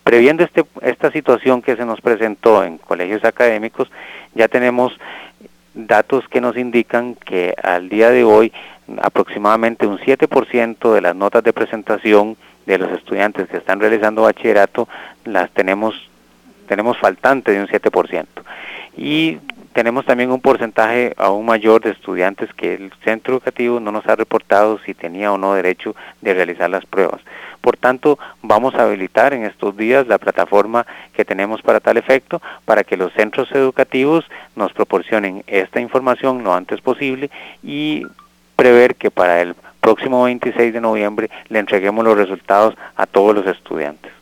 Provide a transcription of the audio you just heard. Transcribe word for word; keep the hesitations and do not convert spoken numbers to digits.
previendo este, esta situación que se nos presentó en colegios académicos, ya tenemos datos que nos indican que al día de hoy aproximadamente un siete por ciento de las notas de presentación de los estudiantes que están realizando bachillerato las tenemos tenemos faltante de un siete por ciento. Y tenemos también un porcentaje aún mayor de estudiantes que el centro educativo no nos ha reportado si tenía o no derecho de realizar las pruebas. Por tanto, vamos a habilitar en estos días la plataforma que tenemos para tal efecto, para que los centros educativos nos proporcionen esta información lo antes posible y prever que para el próximo veintiséis de noviembre le entreguemos los resultados a todos los estudiantes.